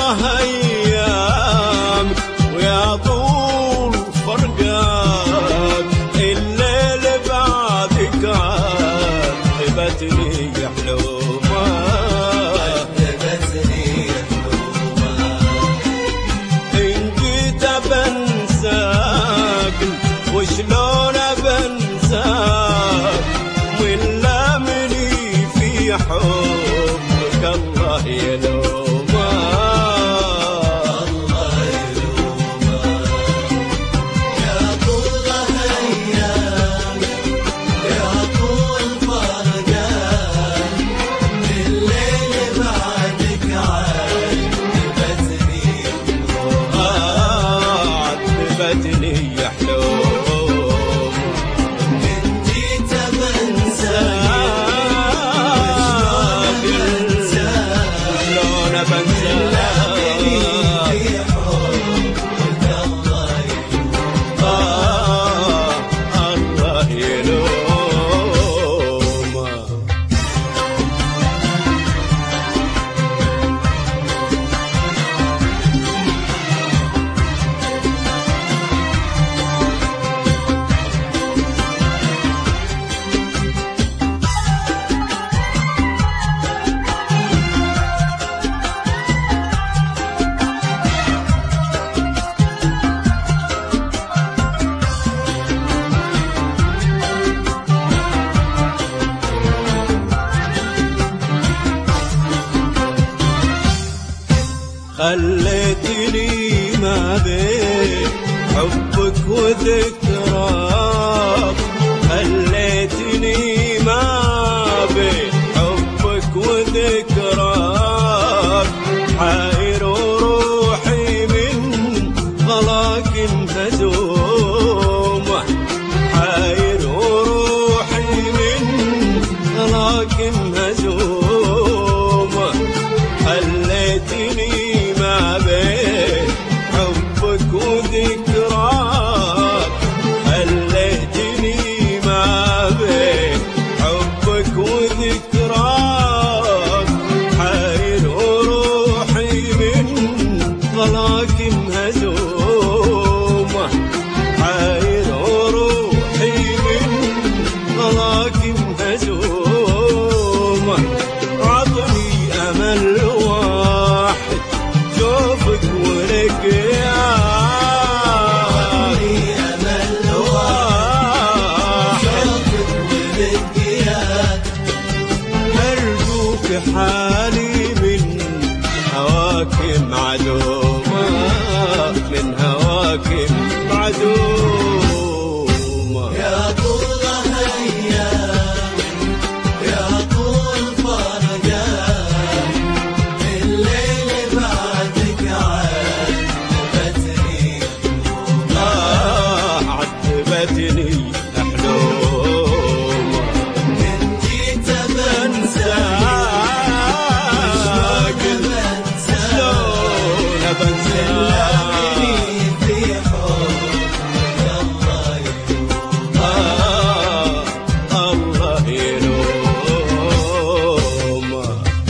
طولها ايام ويا طول فرقات، الليل بعدك عذبتني حلومه، عذبتني حلومه. ان جيت بنساك وشلون بنساك، ولا مني في حبك الله يلومه، الله يلومه. يا طولها ايام يا طول فرقان، الليل بعدك عذبتني حلومه، عذبتني يا حلومه. إن جيت بنساك شلون بنساك، في حبك الله الله يلومه. خليتني ما بين حبك وذكراك، خليتني ما بين حبك وذكراك، حاير وروحي من غلاك مهزومة، حاير وروحي من غلاك مهزومة. خليتني ما بين حبك وذكراك، خليتني ما بين حبك وذكراك، حاير وروحي من غلاك مهزومة، حاير وروحي من غلاك مهزومة. عطني أمل واحد شوفك ولقياك، أمل واحد شوفك ولقياك، أرجوك حالي من هواك معدومة، من هواك معدومة. يا طولها أيام يا طول فرقان، الليل بعدك عذبتني حلومه، عذبتني حلومة. إن جيت بنساك شلون بنساك، في حبك الله يلومه، الله يلومه.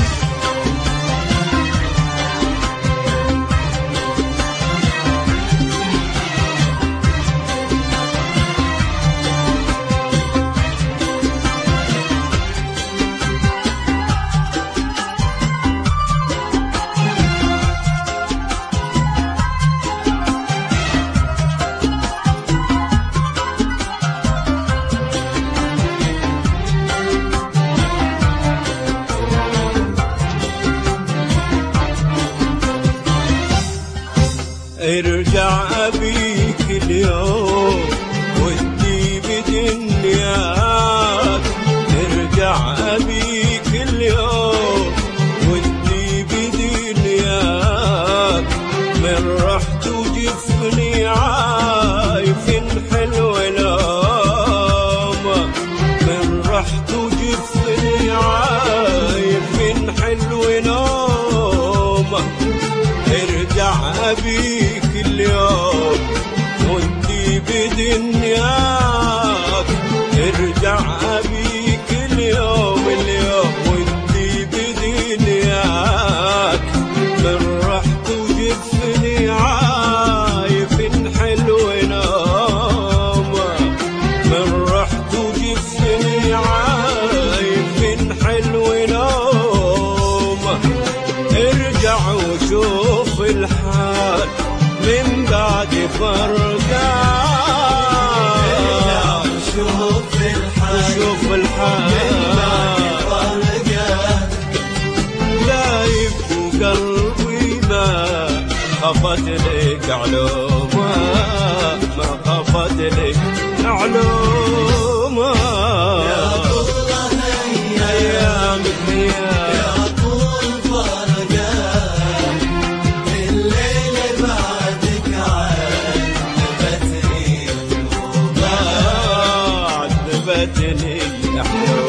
ارجع أبيك اليوم ودي بدنياك، ارجع أبيك اليوم ودي بدنياك، من رحت وجفني عايف حلو لومة، من رحت وجفني عايف حلو لومة. ارجع أبيك اليوم ودي بدنياك، ارجع أبيك اليوم ودي بدنياك، من رحت لك علومه يا طول ايامك يا طول فرقان الليلة بعدك عذبتني النوبة عذبتني الاحلام